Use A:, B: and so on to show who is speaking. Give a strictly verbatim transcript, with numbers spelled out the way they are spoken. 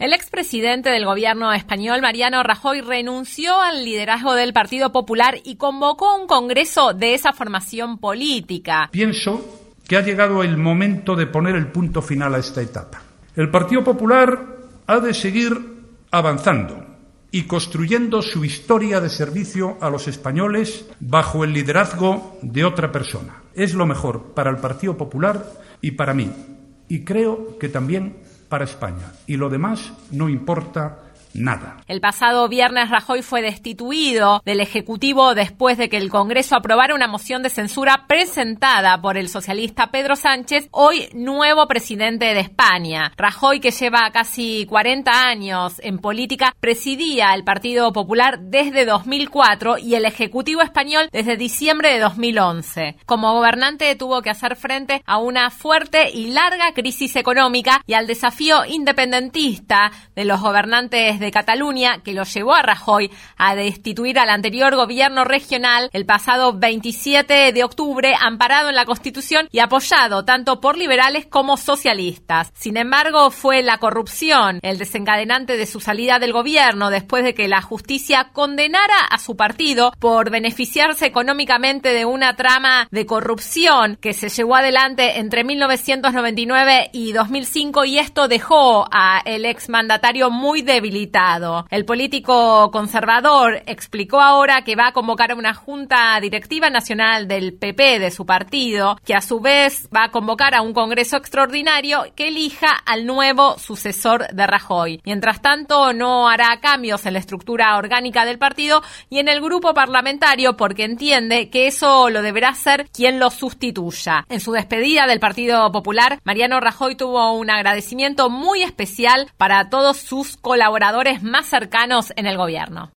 A: El expresidente del gobierno español, Mariano Rajoy, renunció al liderazgo del Partido Popular y convocó un congreso de esa formación política.
B: Pienso que ha llegado el momento de poner el punto final a esta etapa. El Partido Popular ha de seguir avanzando y construyendo su historia de servicio a los españoles bajo el liderazgo de otra persona. Es lo mejor para el Partido Popular y para mí, y creo que también para España. Y lo demás no importa nada.
A: El pasado viernes Rajoy fue destituido del Ejecutivo después de que el Congreso aprobara una moción de censura presentada por el socialista Pedro Sánchez, hoy nuevo presidente de España. Rajoy, que lleva casi cuarenta años en política, presidía el Partido Popular desde dos mil cuatro y el Ejecutivo español desde diciembre de dos mil once. Como gobernante tuvo que hacer frente a una fuerte y larga crisis económica y al desafío independentista de los gobernantes de Cataluña, que lo llevó a Rajoy a destituir al anterior gobierno regional el pasado veintisiete de octubre, amparado en la Constitución y apoyado tanto por liberales como socialistas. Sin embargo, fue la corrupción el desencadenante de su salida del gobierno después de que la justicia condenara a su partido por beneficiarse económicamente de una trama de corrupción que se llevó adelante entre mil novecientos noventa y nueve y dos mil cinco, y esto dejó al exmandatario muy debilitado. El político conservador explicó ahora que va a convocar a una junta directiva nacional del P P de su partido, que a su vez va a convocar a un congreso extraordinario que elija al nuevo sucesor de Rajoy. Mientras tanto, no hará cambios en la estructura orgánica del partido y en el grupo parlamentario, porque entiende que eso lo deberá hacer quien lo sustituya. En su despedida del Partido Popular, Mariano Rajoy tuvo un agradecimiento muy especial para todos sus colaboradores más cercanos en el gobierno.